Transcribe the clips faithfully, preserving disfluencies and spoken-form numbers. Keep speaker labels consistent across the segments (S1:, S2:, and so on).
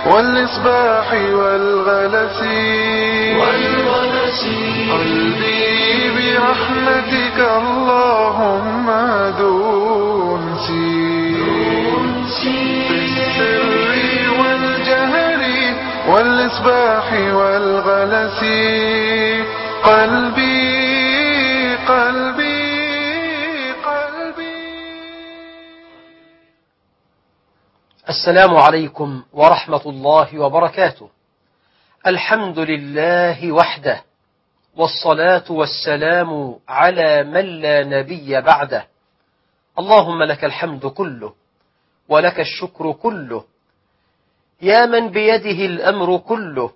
S1: والإصباح والغلس
S2: والغلس
S1: قلبي برحمتك اللهم دونسي في السر والجهر والإصباح والغلس قلبي قلبي قلبي.
S3: السلام عليكم ورحمة الله وبركاته. الحمد لله وحده، والصلاة والسلام على من لا نبي بعده. اللهم لك الحمد كله ولك الشكر كله، يا من بيده الأمر كله،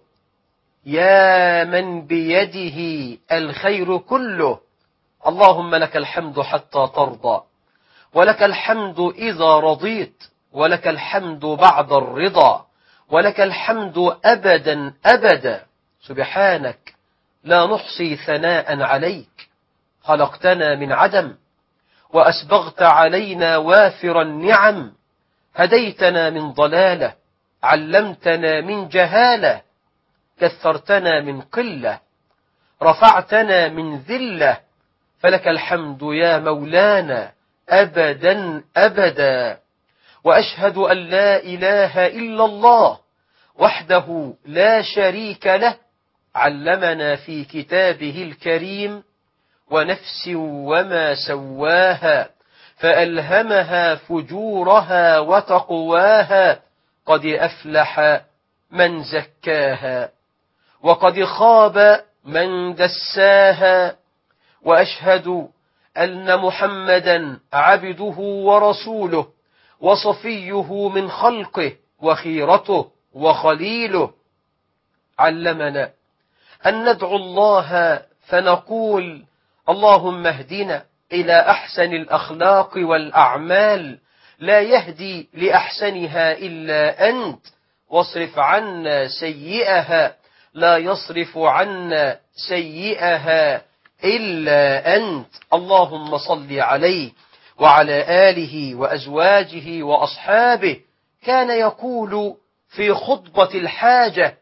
S3: يا من بيده الخير كله. اللهم لك الحمد حتى ترضى، ولك الحمد إذا رضيت، ولك الحمد بعد الرضا، ولك الحمد أبدا أبدا. سبحانك لا نحصي ثناء عليك، خلقتنا من عدم وأسبغت علينا وافر النعم، هديتنا من ضلالة، علمتنا من جهالة، كثرتنا من قلة، رفعتنا من ذلة، فلك الحمد يا مولانا أبدا أبدا. وأشهد أن لا إله إلا الله وحده لا شريك له، علمنا في كتابه الكريم: ونفس وما سواها فألهمها فجورها وتقواها، قد أفلح من زكاها وقد خاب من دساها. وأشهد أن محمدا عبده ورسوله وصفيه من خلقه وخيرته وخليله. علمنا أن ندعو الله فنقول: اللهم اهدنا إلى أحسن الأخلاق والأعمال، لا يهدي لأحسنها إلا أنت، واصرف عنا سيئها، لا يصرف عنا سيئها إلا أنت. اللهم صل عليه وعلى آله وأزواجه وأصحابه. كان يقول في خطبة الحاجة: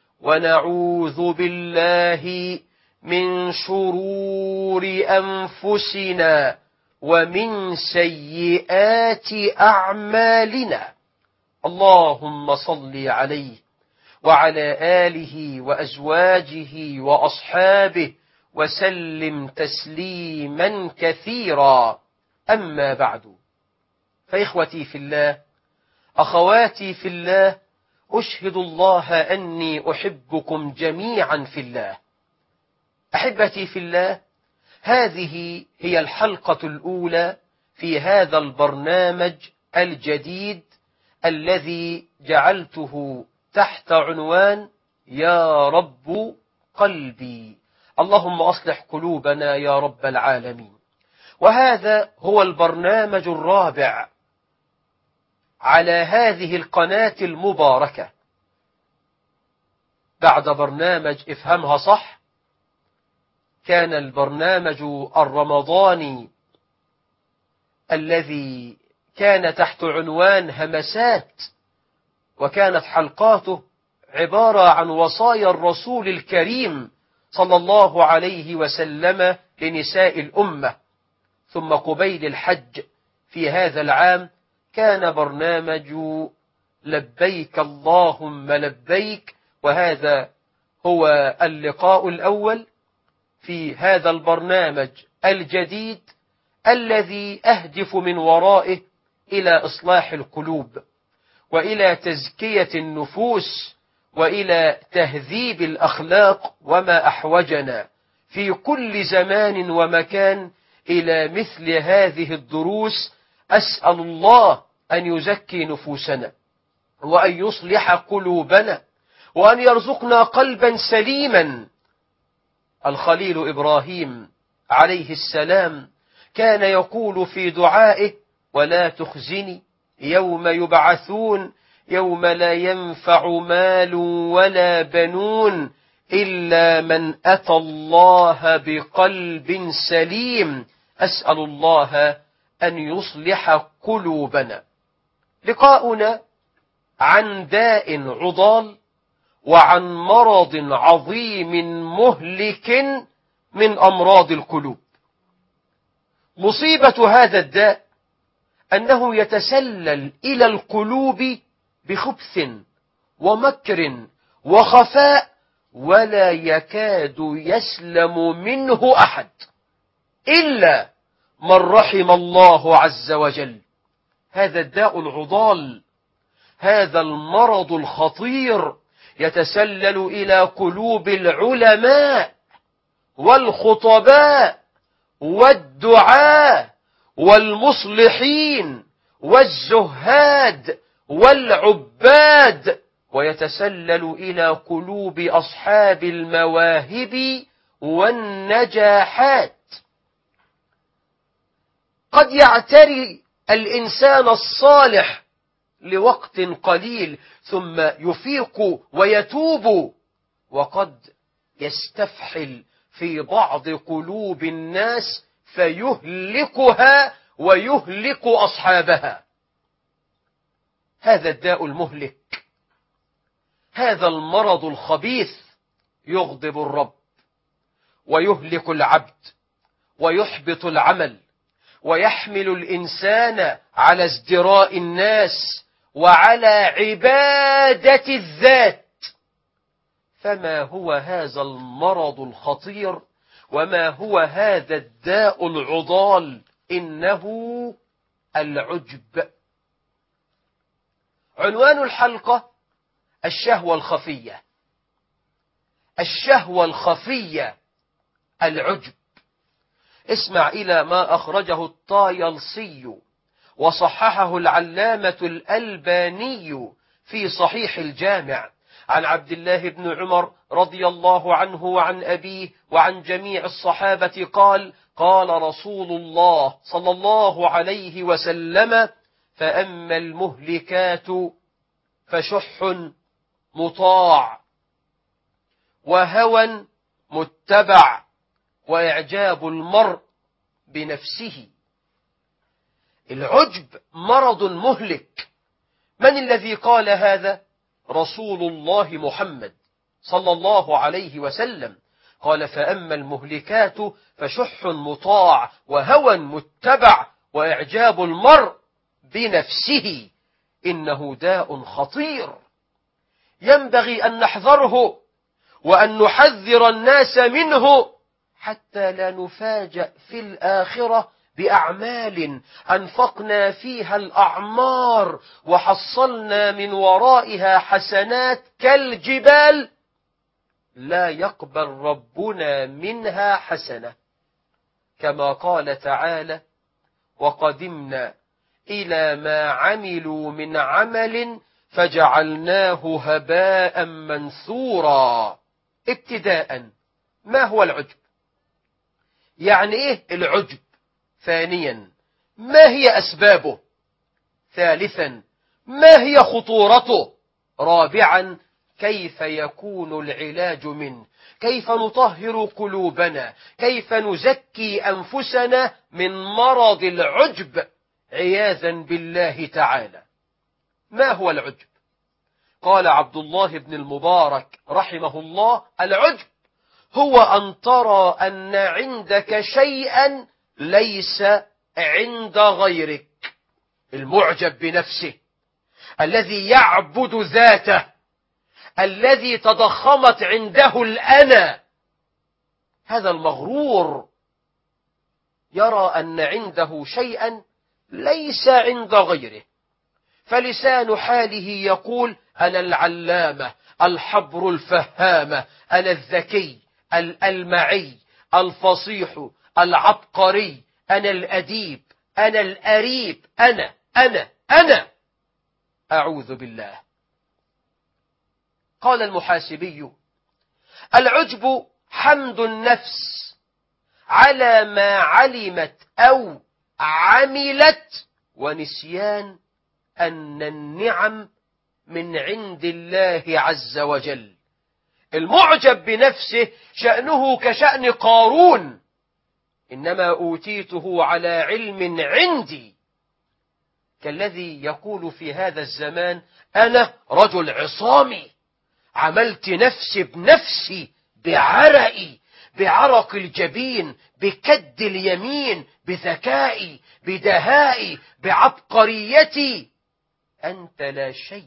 S3: ونعوذ بالله من شرور أنفسنا ومن سيئات أعمالنا. اللهم صل عليه وعلى آله وأزواجه وأصحابه وسلم تسليما كثيرا. أما بعد، فإخوتي في الله، أخواتي في الله، أشهد الله أني أحبكم جميعا في الله. أحبتي في الله، هذه هي الحلقة الأولى في هذا البرنامج الجديد الذي جعلته تحت عنوان يا رب قلبي. اللهم أصلح قلوبنا يا رب العالمين. وهذا هو البرنامج الرابع على هذه القناة المباركة، بعد برنامج افهمها صح. كان البرنامج الرمضاني الذي كان تحت عنوان همسات، وكانت حلقاته عبارة عن وصايا الرسول الكريم صلى الله عليه وسلم لنساء الأمة. ثم قبيل الحج في هذا العام كان برنامج لبيك اللهم لبيك، وهذا هو اللقاء الأول في هذا البرنامج الجديد الذي أهدف من ورائه إلى إصلاح القلوب، وإلى تزكية النفوس، وإلى تهذيب الأخلاق. وما أحوجنا في كل زمان ومكان إلى مثل هذه الدروس. أسأل الله أن يزكي نفوسنا، وأن يصلح قلوبنا، وأن يرزقنا قلبا سليما. الخليل إبراهيم عليه السلام كان يقول في دعائه: ولا تخزني يوم يبعثون يوم لا ينفع مال ولا بنون إلا من أتى الله بقلب سليم. أسأل الله أن يصلح قلوبنا. لقاؤنا عن داء عضال وعن مرض عظيم مهلك من أمراض القلوب. مصيبة هذا الداء أنه يتسلل إلى القلوب بخبث ومكر وخفاء، ولا يكاد يسلم منه أحد إلا من رحم الله عز وجل. هذا الداء العضال، هذا المرض الخطير يتسلل إلى قلوب العلماء والخطباء والدعاة والمصلحين والزهاد والعباد، ويتسلل إلى قلوب أصحاب المواهب والنجاحات. قد يعتري الإنسان الصالح لوقت قليل ثم يفيق ويتوب، وقد يستفحل في بعض قلوب الناس فيهلكها ويهلك أصحابها. هذا الداء المهلك، هذا المرض الخبيث يغضب الرب ويهلك العبد ويحبط العمل ويحمل الإنسان على ازدراء الناس وعلى عبادة الذات. فما هو هذا المرض الخطير وما هو هذا الداء العضال؟ إنه العجب. عنوان الحلقة: الشهوة الخفية. الشهوة الخفية، العجب. اسمع إلى ما أخرجه الطايلسي وصححه العلامة الألباني في صحيح الجامع عن عبد الله بن عمر رضي الله عنه وعن أبيه وعن جميع الصحابة قال: قال رسول الله صلى الله عليه وسلم: فأما المهلكات فشح مطاع وهوى متبع وإعجاب المرء بنفسه. العجب مرض مهلك. من الذي قال هذا؟ رسول الله محمد صلى الله عليه وسلم قال: فأما المهلكات فشح مطاع وهوى متبع وإعجاب المرء بنفسه. إنه داء خطير ينبغي أن نحذره وأن نحذر الناس منه حتى لا نفاجأ في الآخرة بأعمال أنفقنا فيها الأعمار وحصلنا من ورائها حسنات كالجبال لا يقبل ربنا منها حسنة، كما قال تعالى: وقدمنا إلى ما عملوا من عمل فجعلناه هباء منثورا. ابتداء، ما هو العجب؟ يعني إيه العجب؟ ثانيا، ما هي أسبابه؟ ثالثا، ما هي خطورته؟ رابعا، كيف يكون العلاج منه؟ كيف نطهر قلوبنا؟ كيف نزكي أنفسنا من مرض العجب عياذا بالله تعالى؟ ما هو العجب؟ قال عبد الله بن المبارك رحمه الله: العجب هو أن ترى أن عندك شيئا ليس عند غيرك. المعجب بنفسه، الذي يعبد ذاته، الذي تضخمت عنده الأنا، هذا المغرور يرى أن عنده شيئا ليس عند غيره، فلسان حاله يقول: أنا العلامة، الحبر الفهامة، أنا الذكي، الألمعي، الفصيح، العبقري، أنا الأديب، أنا الأريب، أنا أنا أنا أعوذ بالله. قال المحاسبي: العجب حمد النفس على ما علمت أو عملت، ونسيان أن النعم من عند الله عز وجل. المعجب بنفسه شأنه كشأن قارون: إنما أوتيته على علم عندي. كالذي يقول في هذا الزمان أنا رجل عصامي، عملت نفسي بنفسي بعرقي، بعرق الجبين، بكد اليمين، بذكائي، بدهائي، بعبقريتي. أنت لا شيء،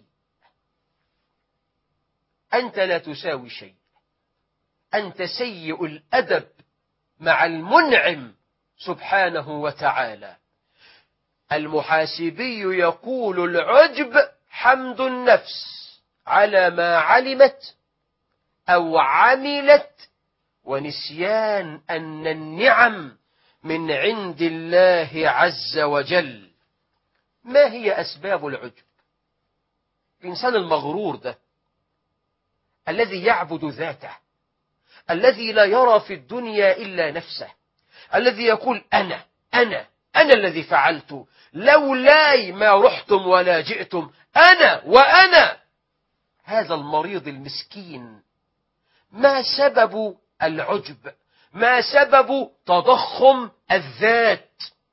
S3: أنت لا تساوي شيء، أنت سيء الأدب مع المنعم سبحانه وتعالى. المحاسبي يقول العجب حمد النفس على ما علمت أو عملت، ونسيان أن النعم من عند الله عز وجل. ما هي أسباب العجب؟ الإنسان المغرور ده الذي يعبد ذاته، الذي لا يرى في الدنيا إلا نفسه، الذي يقول أنا أنا أنا الذي فعلت، لولاي ما رحتم ولا جئتم، أنا وأنا. هذا المريض المسكين ما سبب العجب؟ ما سبب تضخم الذات؟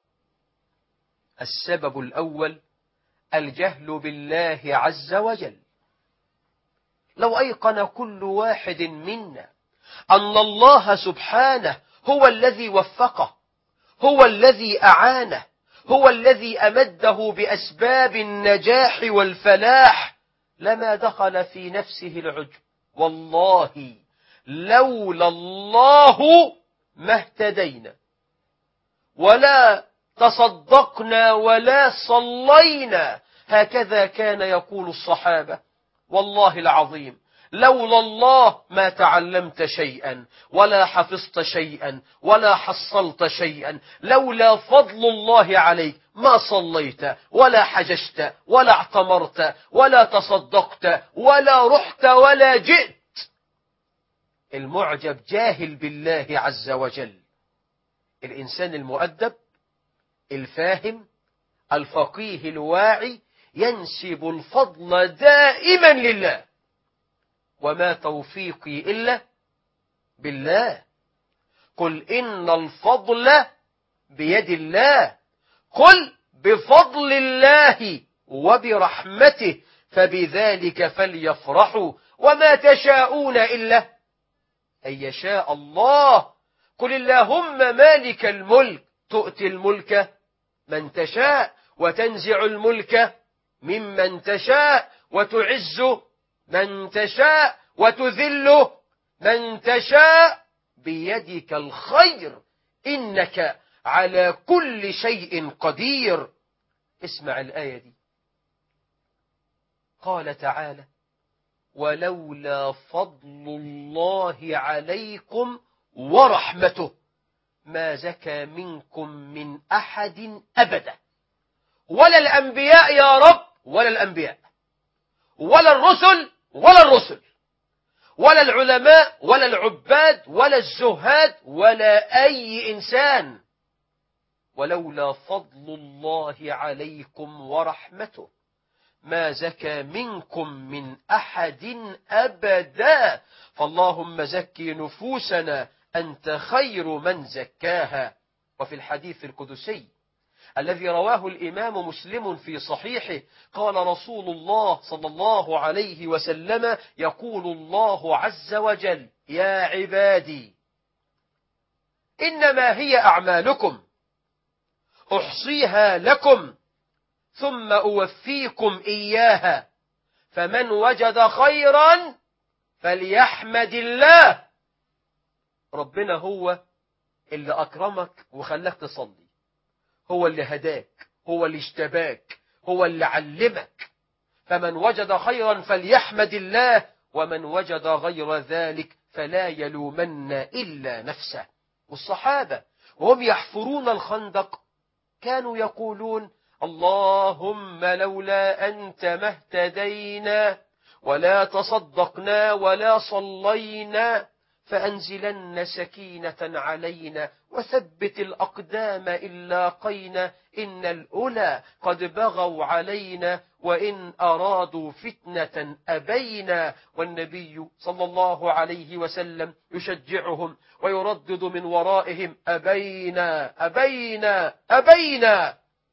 S3: السبب الأول الجهل بالله عز وجل. لو أيقن كل واحد منا أن الله سبحانه هو الذي وفقه، هو الذي أعانه، هو الذي أمده بأسباب النجاح والفلاح، لما دخل في نفسه العجب. والله لولا الله ما اهتدينا ولا تصدقنا ولا صلينا. هكذا كان يقول الصحابة. والله العظيم لولا الله ما تعلمت شيئا ولا حفظت شيئا ولا حصلت شيئا، لولا فضل الله عليك ما صليت ولا حججت ولا اعتمرت ولا تصدقت ولا رحت ولا جئت. المعجب جاهل بالله عز وجل. الإنسان المؤدب الفاهم الفقيه الواعي ينسب الفضل دائما لله، وما توفيقي إلا بالله. قل إن الفضل بيد الله، قل بفضل الله وبرحمته فبذلك فليفرحوا وما تشاءون إلا أن يشاء الله. قل اللهم مالك الملك تؤتي الملك من تشاء وتنزع الملك ممن تشاء وتعز من تشاء وتذل من تشاء بيدك الخير إنك على كل شيء قدير. اسمع الآية دي، قال تعالى ولولا فضل الله عليكم ورحمته ما زكى منكم من أحد أبدا، ولا الأنبياء يا رب، ولا الأنبياء ولا الرسل ولا الرسل ولا العلماء ولا العباد ولا الزهاد ولا أي إنسان. ولولا فضل الله عليكم ورحمته ما زكى منكم من أحد أبدا، فاللهم زكي نفوسنا أنت خير من زكاها. وفي الحديث القدسي الذي رواه الإمام مسلم في صحيحه قال رسول الله صلى الله عليه وسلم يقول الله عز وجل يا عبادي إنما هي أعمالكم أحصيها لكم ثم أوفيكم إياها، فمن وجد خيرا فليحمد الله. ربنا هو اللي أكرمك وخلاك تصلي، هو اللي هداك، هو اللي اشتباك، هو اللي علمك. فمن وجد خيرا فليحمد الله، ومن وجد غير ذلك فلا يلومن إلا نفسه. والصحابة وهم يحفرون الخندق كانوا يقولون اللهم لولا أنت ما اهتدينا ولا تصدقنا ولا صلينا، فأنزلن سكينة علينا وثبت الأقدام إن لاقينا، إن الأولى قد بغوا علينا وإن أرادوا فتنة أبينا. والنبي صلى الله عليه وسلم يشجعهم ويردد من ورائهم أبينا أبينا أبينا.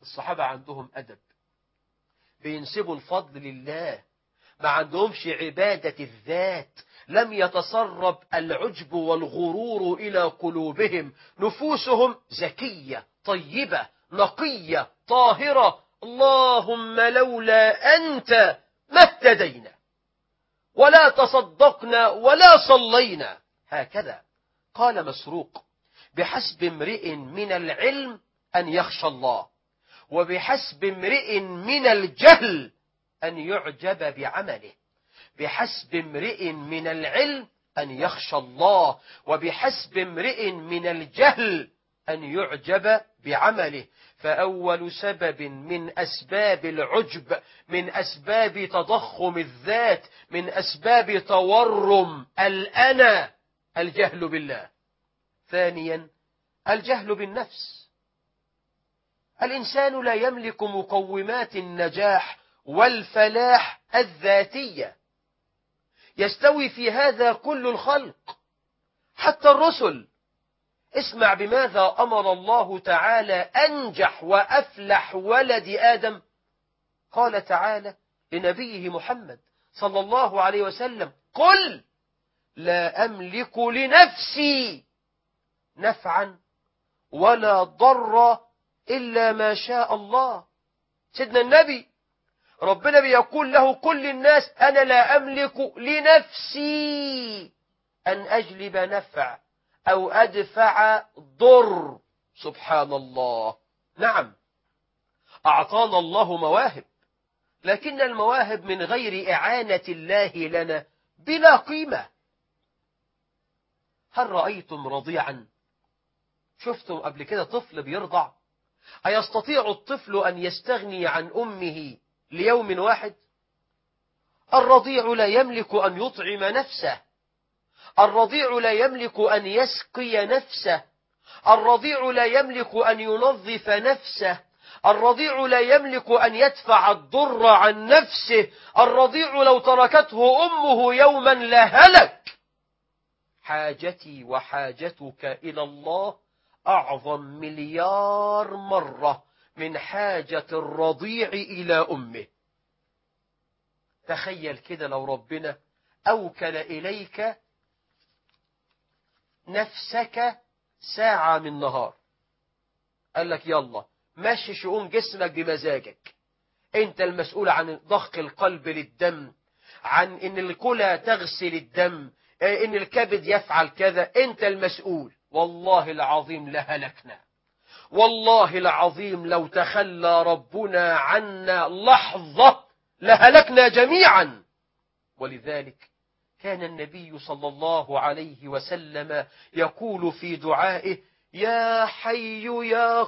S3: الصحابة عندهم أدب، بينسبوا الفضل لله، ما عندهمش عبادة الذات، لم يتسرب العجب والغرور إلى قلوبهم، نفوسهم زكية طيبة نقية طاهرة. اللهم لولا أنت ما اهتدينا ولا تصدقنا ولا صلينا. هكذا قال مسروق: بحسب امرئ من العلم أن يخشى الله، وبحسب امرئ من الجهل أن يعجب بعمله. بحسب امرئ من العلم أن يخشى الله، وبحسب امرئ من الجهل أن يعجب بعمله. فأول سبب من أسباب العجب، من أسباب تضخم الذات، من أسباب تورم الأنا، الجهل بالله. ثانيا الجهل بالنفس. الإنسان لا يملك مقومات النجاح والفلاح الذاتية، يستوي في هذا كل الخلق حتى الرسل. اسمع بماذا أمر الله تعالى أنجح وأفلح ولد آدم. قال تعالى لنبيه محمد صلى الله عليه وسلم: قل لا أملك لنفسي نفعا ولا ضرا إلا ما شاء الله. سيدنا النبي ربنا بيقول له: كل الناس أنا لا أملك لنفسي أن أجلب نفع أو أدفع ضر. سبحان الله. نعم، أعطانا الله مواهب، لكن المواهب من غير إعانة الله لنا بلا قيمة. هل رأيتم رضيعا؟ شفتم قبل كده طفل بيرضع؟ أيستطيع الطفل أن يستغني عن أمه ليوم واحد؟ الرضيع لا يملك أن يطعم نفسه، الرضيع لا يملك أن يسقي نفسه، الرضيع لا يملك أن ينظف نفسه، الرضيع لا يملك أن يدفع الضر عن نفسه. الرضيع لو تركته أمه يوما لهلك. حاجتي وحاجتك إلى الله أعظم مليار مرة من حاجة الرضيع إلى أمه. تخيل كده لو ربنا أوكل إليك نفسك ساعة من نهار، قال لك يلا مشي شؤون جسمك بمزاجك، انت المسؤول عن ضخ القلب للدم، عن ان الكلى تغسل الدم، ان الكبد يفعل كذا، انت المسؤول. والله العظيم لهلكنا، والله العظيم لو تخلى ربنا عنا لحظة لهلكنا جميعا. ولذلك كان النبي صلى الله عليه وسلم يقول في دعائه: يا حي يا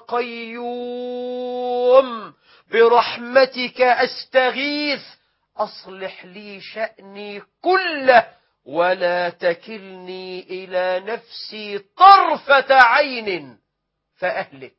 S3: قيوم برحمتك أستغيث أصلح لي شأني كله ولا تكلني إلى نفسي طرفة عين فأهلك.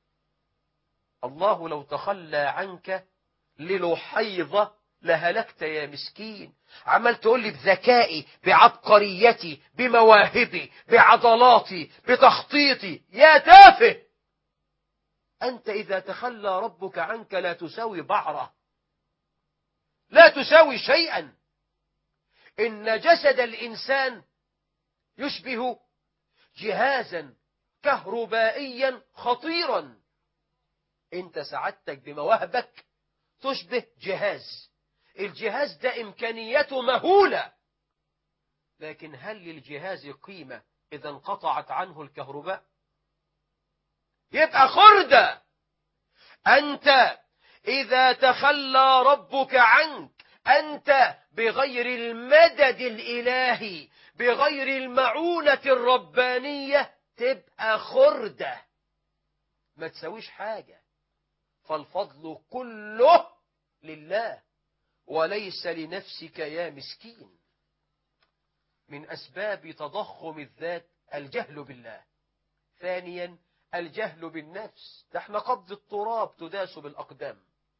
S3: الله لو تخلى عنك للحيظة لهلكت يا مسكين. عمال تقول لي بذكائي، بعبقريتي، بمواهبي، بعضلاتي، بتخطيطي. يا تافه، أنت إذا تخلى ربك عنك لا تساوي بعرة، لا تساوي شيئا. إن جسد الإنسان يشبه جهازا كهربائيا خطيرا. أنت سعادتك بمواهبك تشبه جهاز، الجهاز ده إمكانياته مهولة، لكن هل للجهاز قيمة إذا انقطعت عنه الكهرباء؟ يبقى خردة. أنت إذا تخلى ربك عنك، أنت بغير المدد الإلهي، بغير المعونة الربانية، تبقى خردة ما تسويش حاجة. فالفضل كله لله وليس لنفسك يا مسكين. من أسباب تضخم الذات الجهل بالله. ثانيا الجهل بالنفس. نحن قبض التراب تداس بالأقدام،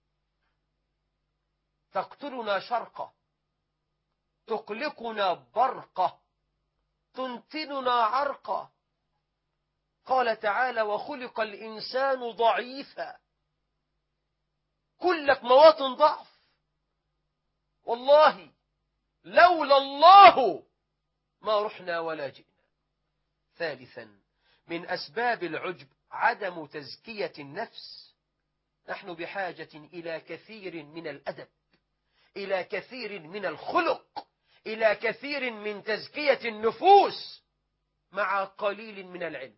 S3: تقتلنا شرقة، تقلقنا برقة، تنتننا عرقة. قال تعالى: وخلق الإنسان ضعيفا. كلك مواطن ضعف. والله لولا الله ما رحنا ولا جئنا. ثالثا من أسباب العجب عدم تزكية النفس. نحن بحاجة إلى كثير من الأدب، إلى كثير من الخلق، إلى كثير من تزكية النفوس مع قليل من العلم.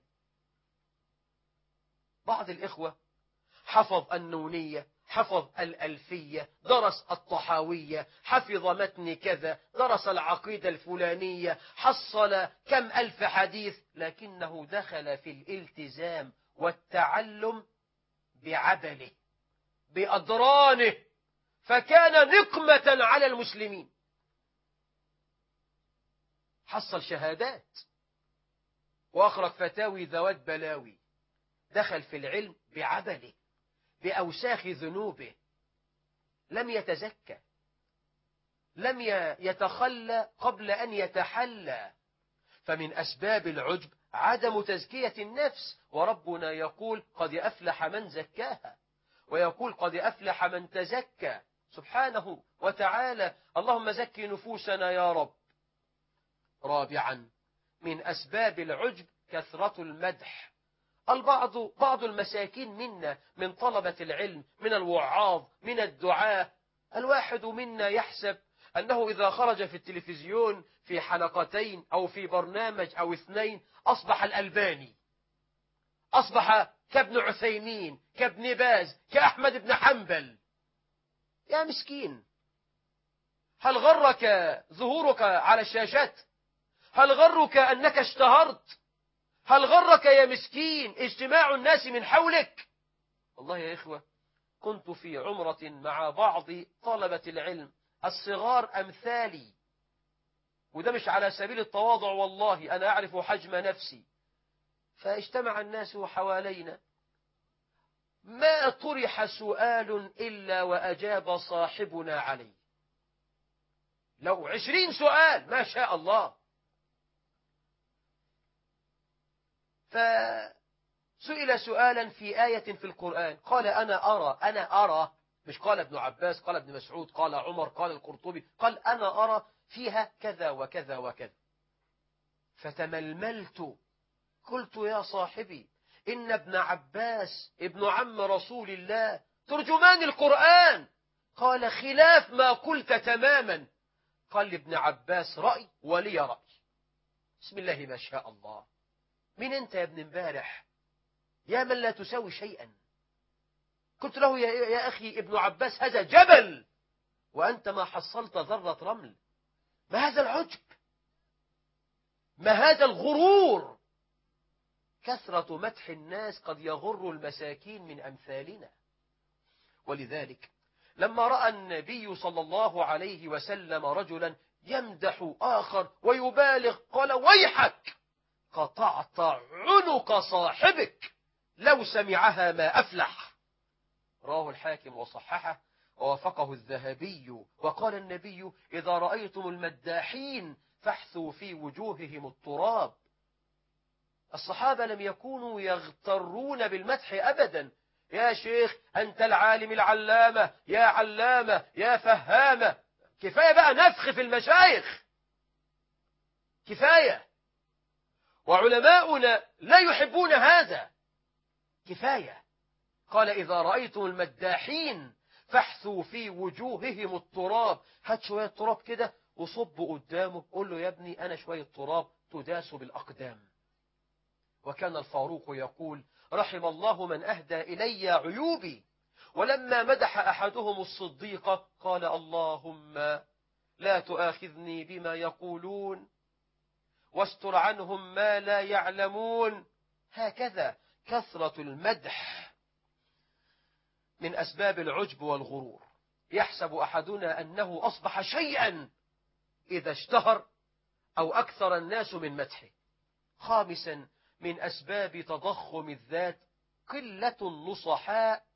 S3: بعض الإخوة حفظ النونية، حفظ الألفية، درس الطحاوية، حفظ متن كذا، درس العقيدة الفلانية، حصل كم ألف حديث، لكنه دخل في الالتزام والتعلم بعبله بأدرانه، فكان نقمة على المسلمين. حصل شهادات وأخرج فتاوي ذوات بلاوي، دخل في العلم بعبله بأوساخ ذنوبه، لم يتزكى، لم يتخلى قبل أن يتحلى. فمن أسباب العجب عدم تزكية النفس. وربنا يقول قد أفلح من زكاها، ويقول قد أفلح من تزكى سبحانه وتعالى. اللهم زك نفوسنا يا رب. رابعا من أسباب العجب كثرة المدح. البعض بعض المساكين منا من طلبة العلم، من الوعاظ، من الدعاة، الواحد منا يحسب أنه إذا خرج في التلفزيون في حلقتين أو في برنامج أو اثنين أصبح الألباني، أصبح كابن عثيمين، كابن باز، كأحمد بن حنبل. يا مسكين، هل غرك ظهورك على الشاشات؟ هل غرك أنك اشتهرت؟ هل غرك يا مسكين اجتماع الناس من حولك؟ والله يا إخوة كنت في عمرة مع بعض طلبة العلم الصغار أمثالي، وده مش على سبيل التواضع، والله أنا أعرف حجم نفسي. فاجتمع الناس حوالينا، ما طرح سؤال إلا وأجاب صاحبنا عليه. لو عشرين سؤال ما شاء الله. فسئل سؤالا في آية في القرآن، قال أنا أرى أنا أرى مش قال ابن عباس، قال ابن مسعود، قال عمر، قال القرطبي، قال أنا أرى فيها كذا وكذا وكذا. فتململت، قلت يا صاحبي إن ابن عباس ابن عم رسول الله ترجمان القرآن. قال خلاف ما قلت تماما. قال لابن عباس رأي ولي رأي. بسم الله ما شاء الله. من أنت يا ابن امبارح يا من لا تساوي شيئا؟ قلت له يا, يا أخي ابن عباس هذا جبل وأنت ما حصلت ذرة رمل. ما هذا العجب؟ ما هذا الغرور؟ كثرة مدح الناس قد يغر المساكين من أمثالنا. ولذلك لما رأى النبي صلى الله عليه وسلم رجلا يمدح آخر ويبالغ قال ويحك، قطعت عنق صاحبك لو سمعها ما أفلح. رواه الحاكم وصححه ووافقه الذهبي. وقال النبي إذا رأيتم المداحين فاحثوا في وجوههم التراب. الصحابة لم يكونوا يغترون بالمدح أبدا. يا شيخ أنت العالم العلامة، يا علامة، يا فهامة. كفاية بقى نفخ في المشايخ، كفاية. وعلماؤنا لا يحبون هذا، كفاية. قال إذا رأيتم المداحين فاحثوا في وجوههم التراب. هات شوية تراب كده وصب قدامه، قل له يا ابني أنا شوية تراب تداس بالأقدام. وكان الفاروق يقول رحم الله من أهدى إلي عيوبي. ولما مدح أحدهم الصديق قال اللهم لا تؤاخذني بما يقولون واستر عنهم ما لا يعلمون. هكذا كثرة المدح من أسباب العجب والغرور. يحسب أحدنا أنه أصبح شيئا إذا اشتهر أو أكثر الناس من مدحه. خامسا من أسباب تضخم الذات قلة النصحاء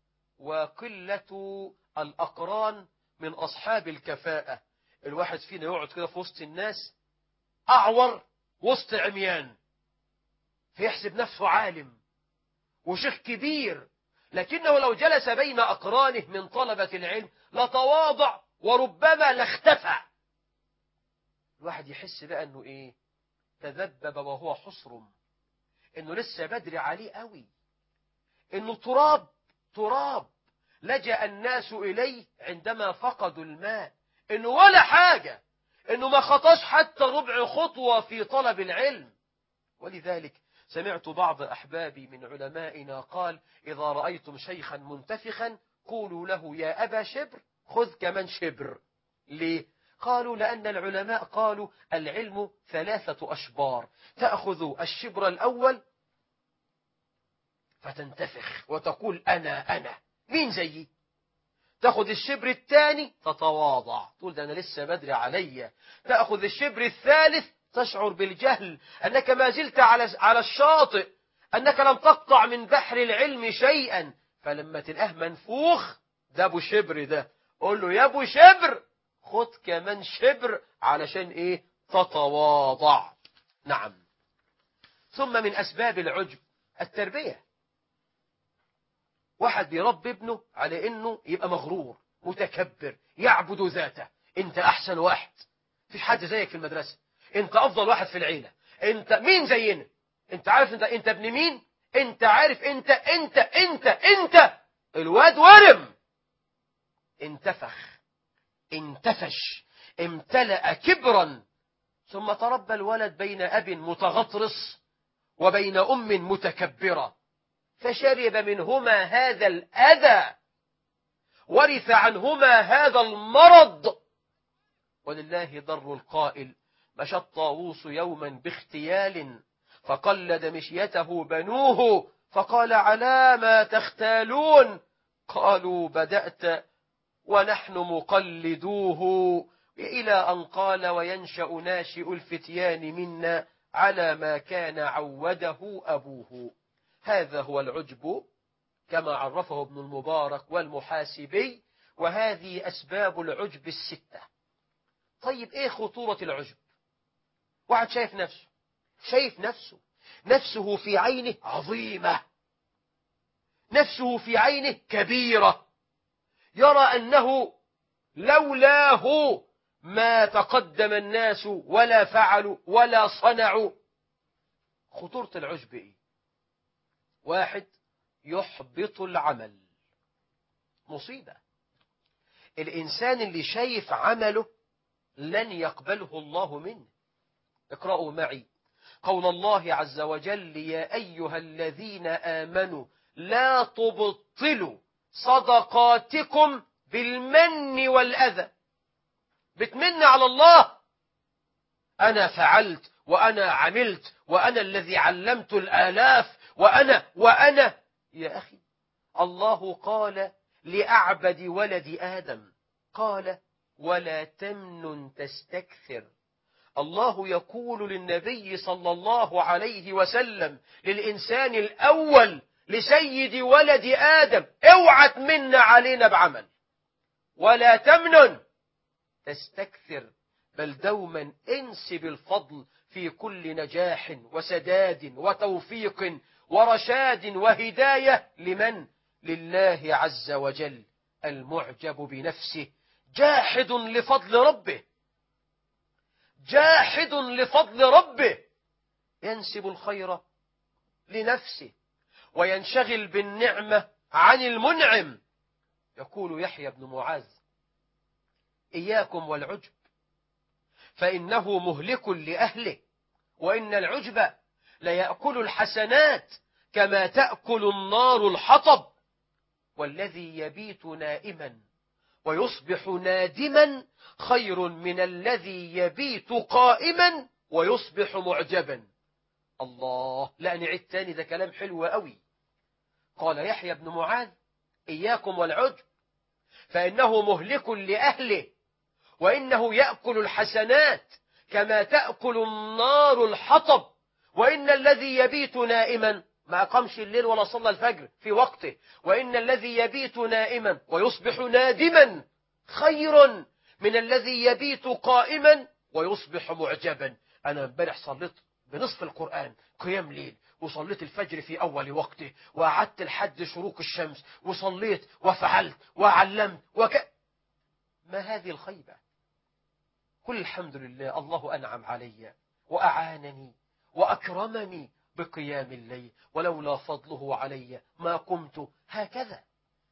S3: وقلة الأقران من أصحاب الكفاءة. الواحد فينا يقعد كده في وسط الناس أعور وسط عميان، فيحسب نفسه عالم وشيخ كبير، لكنه لو جلس بين أقرانه من طلبة العلم لتواضع وربما لاختفى. الواحد يحس بقى أنه إيه؟ تذبب وهو حصرم، أنه لسه بدري عليه قوي، أنه تراب تراب لجأ الناس إليه عندما فقدوا الماء، أنه ولا حاجة، أنه ما خطاش حتى ربع خطوة في طلب العلم. ولذلك سمعت بعض أحبابي من علمائنا قال: إذا رأيتم شيخا منتفخا قولوا له يا أبا شبر خذ كمان شبر. ليه؟ قالوا لأن العلماء قالوا العلم ثلاثة أشبار، تأخذ الشبر الأول فتنتفخ وتقول أنا أنا مين زيي، تأخذ الشبر الثاني تتواضع تقول ده أنا لسه بدري عليا، تأخذ الشبر الثالث تشعر بالجهل أنك ما زلت على على الشاطئ، أنك لم تقطع من بحر العلم شيئا، فلما تلقاه منفوخ ده أبو شبر ده قول له يا أبو شبر خد كمان شبر علشان إيه؟ تتواضع. نعم. ثم من أسباب العجب التربية. واحد بيربي ابنه على إنه يبقى مغرور متكبر يعبد ذاته، أنت أحسن واحد، فيش حد زيك في المدرسة، أنت أفضل واحد في العيلة، أنت مين زينا، أنت عارف أنت أنت ابن مين، أنت عارف أنت أنت أنت أنت الواد ورم، انتفخ انتفش امتلأ كبرا. ثم تربى الولد بين أب متغطرس وبين أم متكبرة، فشرب منهما هذا الأذى، ورث عنهما هذا المرض. ولله ضر القائل: مشى الطاووس يوما باختيال فقلد مشيته بنوه فقال: على ما تختالون؟ قالوا: بدأت ونحن مقلدوه، إلى أن قال: وينشأ ناشئ الفتيان منا على ما كان عوده أبوه. هذا هو العجب كما عرفه ابن المبارك والمحاسبي، وهذه أسباب العجب الستة. طيب إيه خطورة العجب؟ واحد شايف نفسه شايف نفسه نفسه في عينه عظيمة، نفسه في عينه كبيرة، يرى أنه لولاه ما تقدم الناس ولا فعلوا ولا صنعوا. خطورة العجب إيه؟ واحد يحبط العمل، مصيبة. الإنسان اللي شايف عمله لن يقبله الله منه. اقرأوا معي قول الله عز وجل: يا أيها الذين آمنوا لا تبطلوا صدقاتكم بالمن والأذى. بتمن على الله، أنا فعلت وأنا عملت وأنا الذي علمت الآلاف وأنا وأنا. يا أخي الله قال لأعبد ولد آدم، قال: ولا تمنن تستكثر. الله يقول للنبي صلى الله عليه وسلم للإنسان الأول لسيد ولد آدم: اوعى تمن علينا بعمل، ولا تمنن تستكثر، بل دوما انسب الفضل في كل نجاح وسداد وتوفيق ورشاد وهداية لمن؟ لله عز وجل. المعجب بنفسه جاحد لفضل ربه، جاحد لفضل ربه، ينسب الخير لنفسه وينشغل بالنعمة عن المنعم. يقول يحيى بن معاذ: إياكم والعجب فإنه مهلك لأهله، وإن العجب ليأكل الحسنات كما تأكل النار الحطب، والذي يبيت نائما ويصبح نادما خير من الذي يبيت قائما ويصبح معجبا. الله، لا نعيد تاني، ده كلام حلو قوي. قال يحيى بن معاذ: إياكم والعجب فإنه مهلك لأهله، وإنه يأكل الحسنات كما تأكل النار الحطب، وإن الذي يبيت نائما ما قامش الليل ولا صلى الفجر في وقته، وإن الذي يبيت نائما ويصبح نادما خير من الذي يبيت قائما ويصبح معجبا. أنا امبارح صليت بنصف القرآن قيام ليل، وصليت الفجر في أول وقته، وقعدت لحد شروق الشمس، وصليت وفعلت وعلمت وك... ما هذه الخيبة؟ كل الحمد لله، الله أنعم علي وأعانني وأكرمني بقيام الليل، ولولا فضله علي ما قمت هكذا.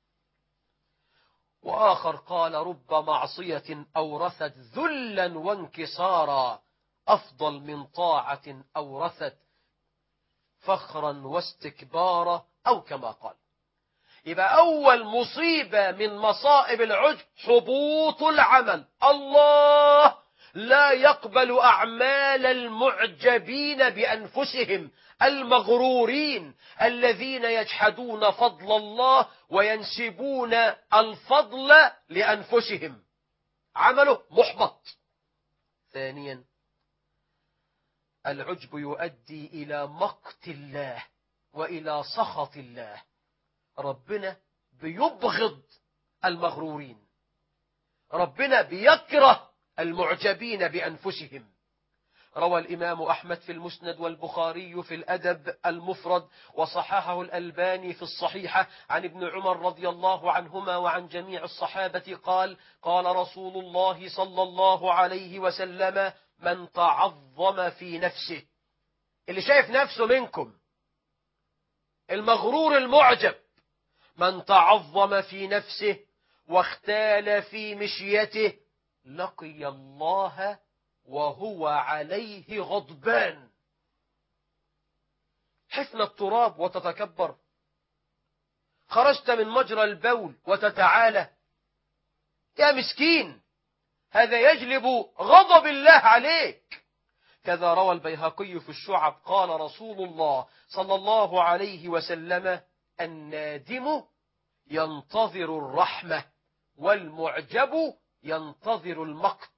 S3: وآخر قال: رب معصية أورثت ذلا وانكسارا أفضل من طاعة أورثت فخرا واستكبارا، أو كما قال. يبقى أول مصيبة من مصائب العجب حبوط العمل. الله لا يقبل أعمال المعجبين بأنفسهم المغرورين الذين يجحدون فضل الله وينسبون الفضل لأنفسهم. عمله محبط. ثانيا، العجب يؤدي إلى مقت الله وإلى سخط الله. ربنا بيبغض المغرورين، ربنا بيكره المعجبين بأنفسهم. روى الإمام أحمد في المسند والبخاري في الأدب المفرد وصححه الألباني في الصحيحة عن ابن عمر رضي الله عنهما وعن جميع الصحابة قال: قال رسول الله صلى الله عليه وسلم: من تعظم في نفسه، اللي شايف نفسه منكم، المغرور المعجب، من تعظم في نفسه واختال في مشيته لقي الله وهو عليه غضبان. حفن التراب وتتكبر، خرجت من مجرى البول وتتعالى، يا مسكين، هذا يجلب غضب الله عليك. كذا روى البيهقي في الشعب قال رسول الله صلى الله عليه وسلم: النادم ينتظر الرحمة والمعجب ينتظر المقت.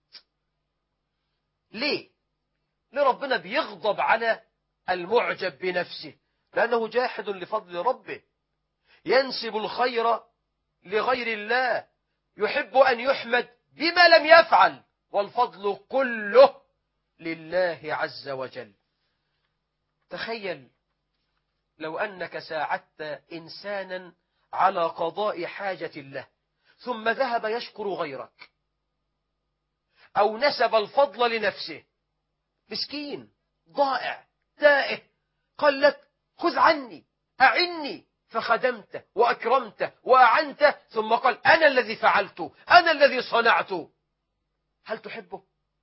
S3: ليه؟ ليه ربنا بيغضب على المعجب بنفسه؟ لأنه جاحد لفضل ربه، ينسب الخير لغير الله، يحب أن يحمد بما لم يفعل، والفضل كله لله عز وجل. تخيل لو أنك ساعدت إنسانا على قضاء حاجة له ثم ذهب يشكر غيرك، أو نسب الفضل لنفسه، مسكين ضائع تائه، قال لك: خذ عني، أعني، فخدمته وأكرمته وأعنته، ثم قال: أنا الذي فعلت، أنا الذي صنعت. هل تحبه؟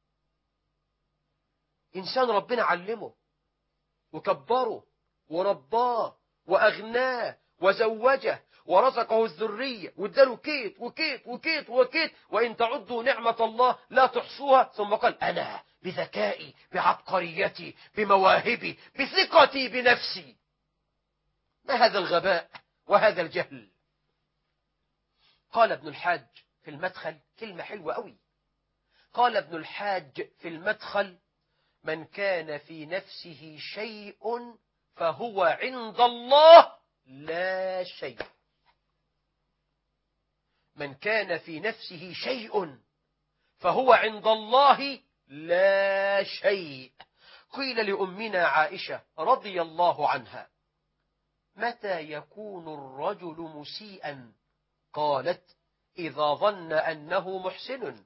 S3: إنسان ربنا علمه وكبره ورباه وأغناه وزوجه ورزقه الذرية واداله كيت وكيت وكيت وكيت، وإن تعدوا نعمة الله لا تحصوها، ثم قال: أنا بذكائي بعبقريتي بمواهبي بثقتي بنفسي. ما هذا الغباء وهذا الجهل؟ قال ابن الحاج في المدخل كلمة حلوة قوي. قال ابن الحاج في المدخل: من كان في نفسه شيء فهو عند الله لا شيء. من كان في نفسه شيء فهو عند الله لا شيء. قيل لأمنا عائشة رضي الله عنها: متى يكون الرجل مسيئا؟ قالت: إذا ظن أنه محسن.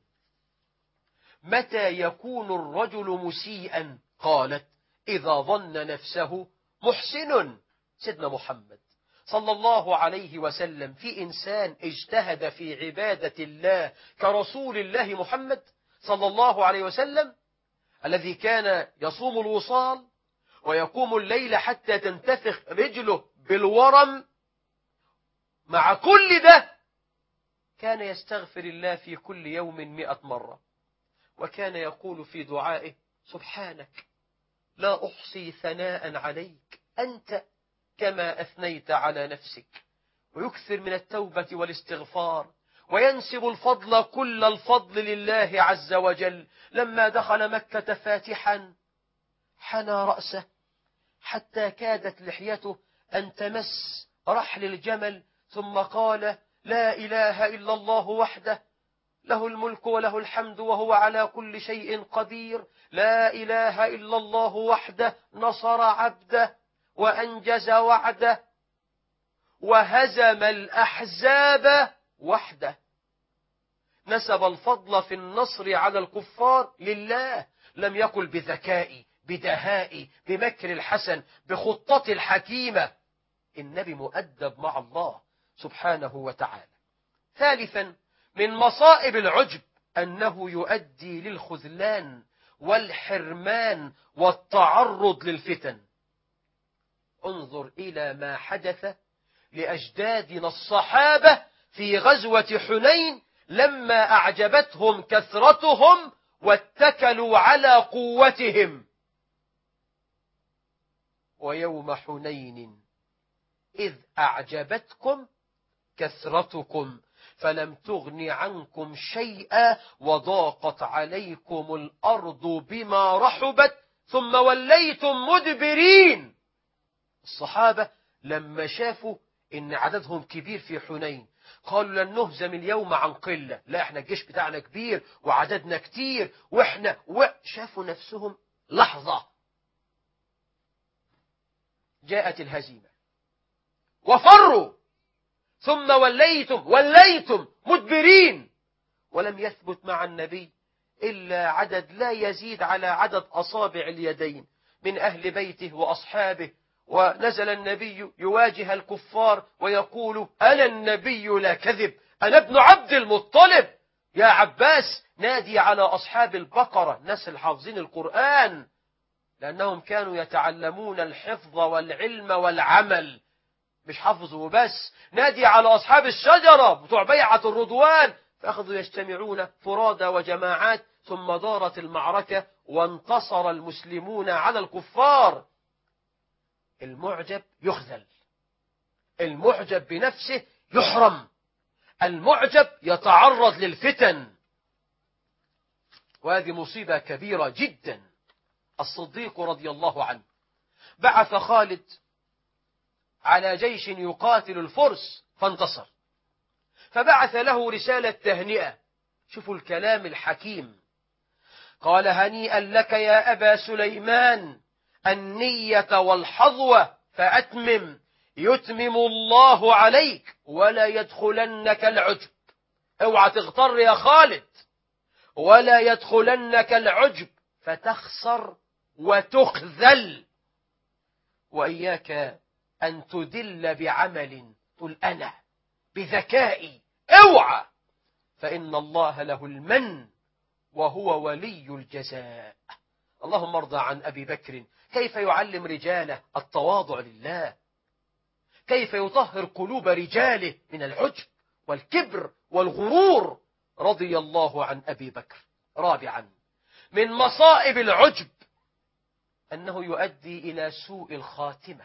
S3: متى يكون الرجل مسيئا؟ قالت: إذا ظن نفسه محسن. سيدنا محمد صلى الله عليه وسلم في إنسان اجتهد في عبادة الله كرسول الله محمد صلى الله عليه وسلم، الذي كان يصوم الوصال ويقوم الليل حتى تنتفخ رجله بالورم، مع كل ده كان يستغفر الله في كل يوم مئة مرة، وكان يقول في دعائه: سبحانك لا أحصي ثناء عليك أنت كما أثنيت على نفسك. ويكثر من التوبة والاستغفار، وينسب الفضل كل الفضل لله عز وجل. لما دخل مكة فاتحا حنى رأسه حتى كادت لحيته أن تمس رحل الجمل، ثم قال: لا إله إلا الله وحده له الملك وله الحمد وهو على كل شيء قدير، لا إله إلا الله وحده نصر عبده وأنجز وعده وهزم الأحزاب وحده. نسب الفضل في النصر على الكفار لله، لم يقل بذكائي بدهائي بمكر الحسن بخطة الحكيمة. النبي مؤدب مع الله سبحانه وتعالى. ثالثا من مصائب العجب أنه يؤدي للخذلان والحرمان والتعرض للفتن. انظر إلى ما حدث لأجدادنا الصحابة في غزوة حنين لما أعجبتهم كثرتهم واتكلوا على قوتهم. ويوم حنين إذ أعجبتكم كثرتكم فلم تغن عنكم شيئا وضاقت عليكم الأرض بما رحبت ثم وليتم مدبرين. الصحابة لما شافوا إن عددهم كبير في حنين قالوا لن نهزم اليوم عن قلة، لا احنا الجيش بتاعنا كبير وعددنا كتير واحنا وشافوا نفسهم لحظة جاءت الهزيمة وفروا ثم وليتم وليتم مدبرين. ولم يثبت مع النبي إلا عدد لا يزيد على عدد أصابع اليدين من أهل بيته وأصحابه. ونزل النبي يواجه الكفار ويقول أنا النبي لا كذب، أنا ابن عبد المطلب. يا عباس نادي على أصحاب البقرة، ناس حافظين القرآن لأنهم كانوا يتعلمون الحفظ والعلم والعمل، مش حفظوا بس. نادي على أصحاب الشجرة بتوع بيعة الرضوان، فأخذوا يجتمعون فرادى وجماعات. ثم دارت المعركة وانتصر المسلمون على الكفار. المعجب يخذل، المعجب بنفسه يحرم، المعجب يتعرض للفتن، وهذه مصيبة كبيرة جدا. الصديق رضي الله عنه بعث خالد على جيش يقاتل الفرس فانتصر، فبعث له رسالة تهنئة. شوفوا الكلام الحكيم، قال هنيئا لك يا أبا سليمان النية والحظوة فأتمم يتمم الله عليك ولا يدخلنك العجب. اوعى تغتر يا خالد، ولا يدخلنك العجب فتخسر وتخذل. وإياك أن تدل بعمل تقول أنا بذكائي، اوعى، فإن الله له المن وهو ولي الجزاء. اللهم ارضى عن أبي بكر، كيف يعلم رجاله التواضع لله، كيف يطهر قلوب رجاله من العجب والكبر والغرور. رضي الله عن أبي بكر. رابعا من مصائب العجب أنه يؤدي إلى سوء الخاتمة.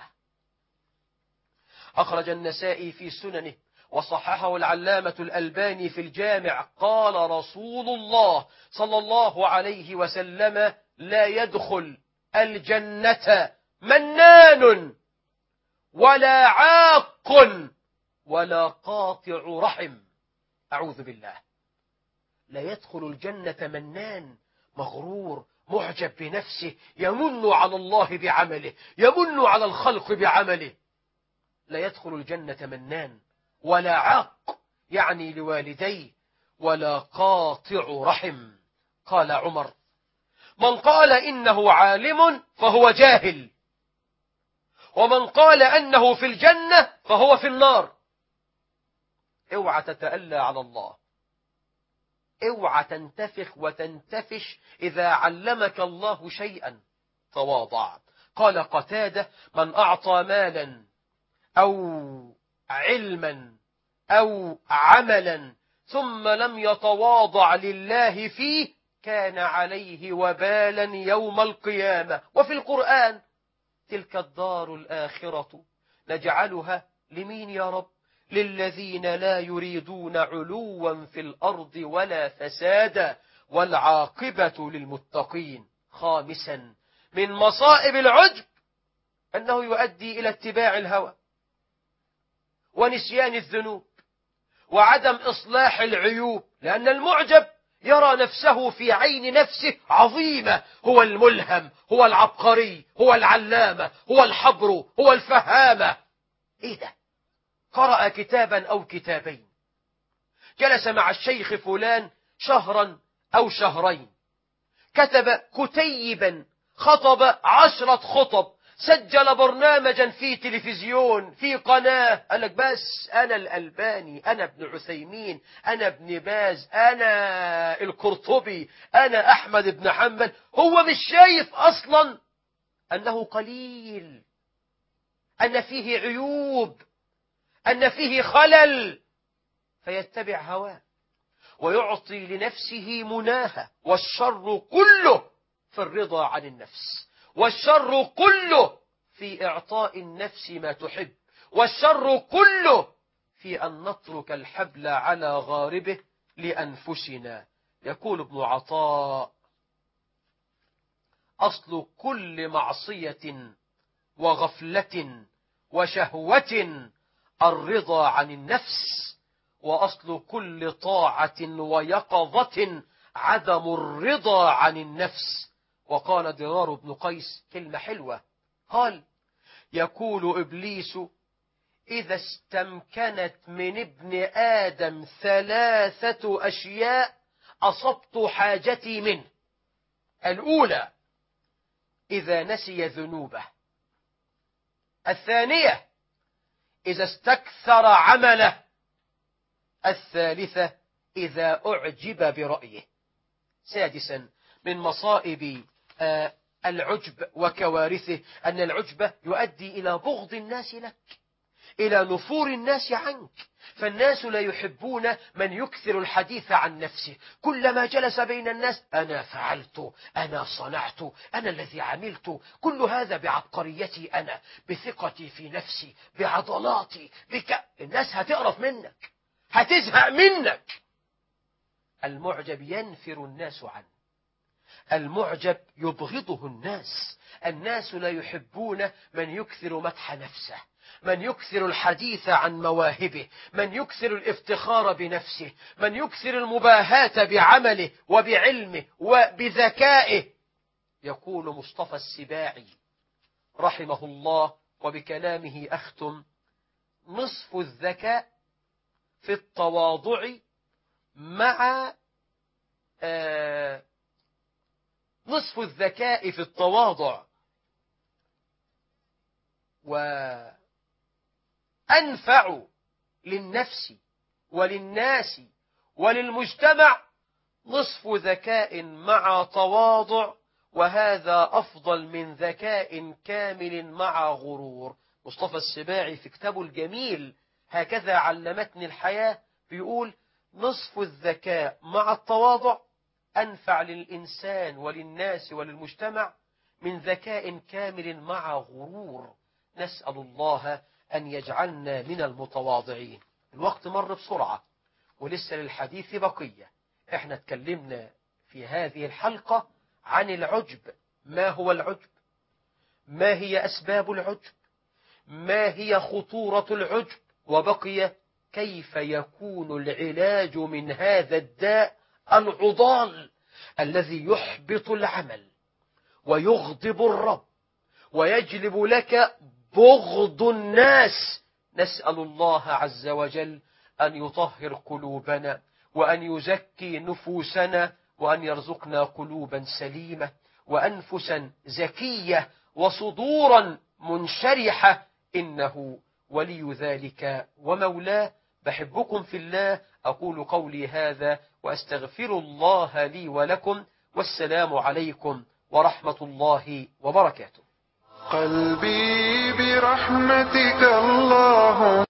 S3: أخرج النسائي في سننه وصححه العلامة الألباني في الجامع قال رسول الله صلى الله عليه وسلم لا يدخل الجنة منان ولا عاق ولا قاطع رحم. أعوذ بالله. لا يدخل الجنة منان، مغرور معجب بنفسه، يمن على الله بعمله، يمن على الخلق بعمله. لا يدخل الجنة منان ولا عاق يعني لوالديه ولا قاطع رحم. قال عمر من قال إنه عالم فهو جاهل، ومن قال أنه في الجنة فهو في النار. اوعى تتألى على الله، اوعى تنتفخ وتنتفش إذا علمك الله شيئا. تواضع. قال قتادة من أعطى مالا أو علما أو عملا ثم لم يتواضع لله فيه كان عليه وبالا يوم القيامة. وفي القرآن تلك الدار الآخرة نجعلها لمين يا رب؟ للذين لا يريدون علوا في الأرض ولا فسادا والعاقبة للمتقين. خامسا من مصائب العجب أنه يؤدي إلى اتباع الهوى ونسيان الذنوب وعدم إصلاح العيوب. لأن المعجب يرى نفسه في عين نفسه عظيمة، هو الملهم، هو العبقري، هو العلامة، هو الحبر، هو الفهامة. إيه ده؟ قرأ كتابا أو كتابين، جلس مع الشيخ فلان شهرا أو شهرين، كتب كتيبا، خطب عشرة خطب، سجل برنامجا في تلفزيون، في قناة. قال لك بس أنا الألباني، أنا ابن عثيمين، أنا ابن باز، أنا القرطبي، أنا أحمد بن حنبل. هو مش شايف أصلا أنه قليل، أن فيه عيوب، أن فيه خلل، فيتبع هواه ويعطي لنفسه مناهة. والشر كله في الرضا عن النفس، والشر كله في إعطاء النفس ما تحب، والشر كله في أن نترك الحبل على غاربه لأنفسنا. يقول ابن عطاء: أصل كل معصية وغفلة وشهوة الرضا عن النفس، وأصل كل طاعة ويقظة عدم الرضا عن النفس. وقال ضرار بن قيس كلمة حلوة، قال: يقول إبليس إذا استمكنت من ابن آدم ثلاثة أشياء أصبت حاجتي منه. الأولى إذا نسي ذنوبه، الثانية إذا استكثر عمله، الثالثة إذا أعجب برأيه. سادسا من مصائب العجب وكوارثه أن العجب يؤدي إلى بغض الناس لك، إلى نفور الناس عنك. فالناس لا يحبون من يكثر الحديث عن نفسه، كلما جلس بين الناس: أنا فعلت، أنا صنعت، أنا الذي عملت، كل هذا بعبقريتي أنا، بثقتي في نفسي، بعضلاتي، بك. الناس هتقرف منك، هتزهق منك. المعجب ينفر الناس عنه، المعجب يبغضه الناس. الناس لا يحبون من يكثر مدح نفسه، من يكثر الحديث عن مواهبه، من يكثر الافتخار بنفسه، من يكثر المباهاة بعمله وبعلمه وبذكائه. يقول مصطفى السباعي رحمه الله، وبكلامه أختم: نصف الذكاء في التواضع مع آه نصف الذكاء في التواضع وأنفع للنفس وللناس وللمجتمع نصف ذكاء مع تواضع، وهذا أفضل من ذكاء كامل مع غرور. مصطفى السباعي في كتابه الجميل هكذا علمتني الحياة بيقول: نصف الذكاء مع التواضع أنفع للإنسان وللناس وللمجتمع من ذكاء كامل مع غرور. نسأل الله أن يجعلنا من المتواضعين. الوقت مر بسرعة ولسه للحديث بقية. احنا اتكلمنا في هذه الحلقة عن العجب. ما هو العجب؟ ما هي أسباب العجب؟ ما هي خطورة العجب؟ وبقي كيف يكون العلاج من هذا الداء العضال الذي يحبط العمل ويغضب الرب ويجلب لك بغض الناس. نسأل الله عز وجل أن يطهر قلوبنا وأن يزكي نفوسنا وأن يرزقنا قلوبا سليمة وأنفسا زكية وصدورا منشرحة، إنه ولي ذلك ومولاه. بحبكم في الله. أقول قولي هذا وأستغفر الله لي ولكم، والسلام عليكم ورحمة الله وبركاته.
S1: قلبي برحمتك اللهم